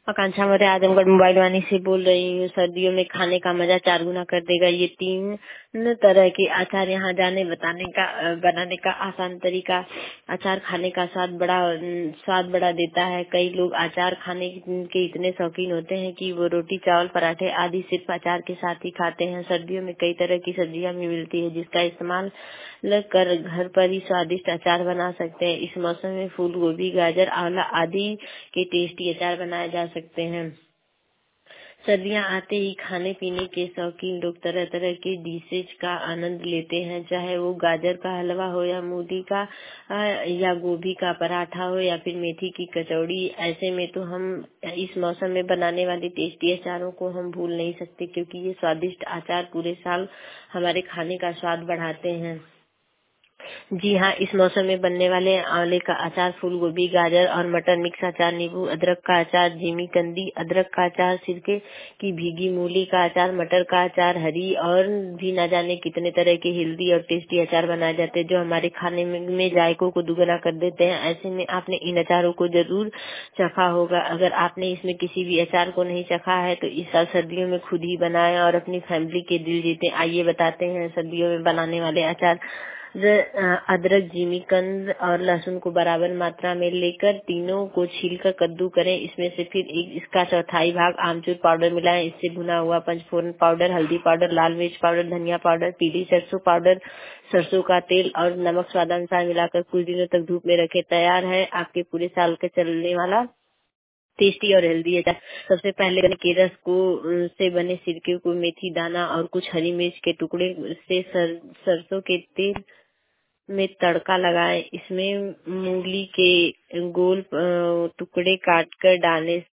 आकांक्षा Maurya Azamgarh mobile Vaani से बोल रही हूँ। सर्दियों में खाने का मजा 4 गुना कर देगा। ये 3 तरह के अचार यहाँ जाने बनाने का आसान तरीका। अचार खाने का स्वाद बड़ा देता है। कई लोग अचार खाने के इतने शौकीन होते हैं कि वो रोटी चावल पराठे आदि सिर्फ अचार के साथ ही खाते हैं। सर्दियों में कई तरह की सब्जियां भी मिलती है जिसका इस्तेमाल कर घर पर ही स्वादिष्ट अचार बना सकते हैं। इस मौसम में फूल गोभी गाजर आंवला आदि के टेस्टी अचार बनाए जा सकते हैं। सर्दियां आते ही खाने पीने के शौकीन लोग तरह तरह के डिशेज का आनंद लेते हैं, चाहे वो गाजर का हलवा हो या मूली का या गोभी का पराठा हो या फिर मेथी की कचौड़ी। ऐसे में तो हम इस मौसम में बनाने वाले टेस्टी अचारों को हम भूल नहीं सकते, क्योंकि ये स्वादिष्ट अचार पूरे साल हमारे खाने का स्वाद बढ़ाते हैं। जी हाँ, इस मौसम में बनने वाले आंवले का अचार, फूल गोभी गाजर और मटर मिक्स अचार, नींबू अदरक का अचार, जिमीकंदी अदरक का अचार, सिरके की भीगी मूली का अचार, मटर का अचार, हरी और भी न जाने कितने तरह के हेल्दी और टेस्टी अचार बनाए जाते हैं जो हमारे खाने में जायकों को दुगना कर देते हैं। ऐसे में आपने इन अचारों को जरूर चखा होगा। अगर आपने इसमें किसी भी अचार को नहीं चखा है तो इस साल सर्दियों में खुद ही बनाएं और अपनी फैमिली के दिल जीते। आइए बताते हैं सर्दियों में बनाने वाले अचार। अदरक, जिमीकंद और लहसुन को बराबर मात्रा में लेकर तीनों को छीलकर कद्दू करें। इसमें से फिर इसका चौथाई भाग आमचूर पाउडर मिलाएं। इससे भुना हुआ पंचफोरन पाउडर, हल्दी पाउडर, लाल मिर्च पाउडर, धनिया पाउडर, पीली सरसों पाउडर, सरसों का तेल और नमक स्वादानुसार मिलाकर कुछ दिनों तक धूप में रखें। तैयार है आपके पूरे साल के चलने वाला टेस्टी और हेल्दी अचार। सबसे पहले के रस को से बने सिरके को मेथी दाना और कुछ हरी मिर्च के टुकड़े से सरसों के तेल में तड़का लगाएं। इसमें मूली के गोल टुकड़े काटकर डालें।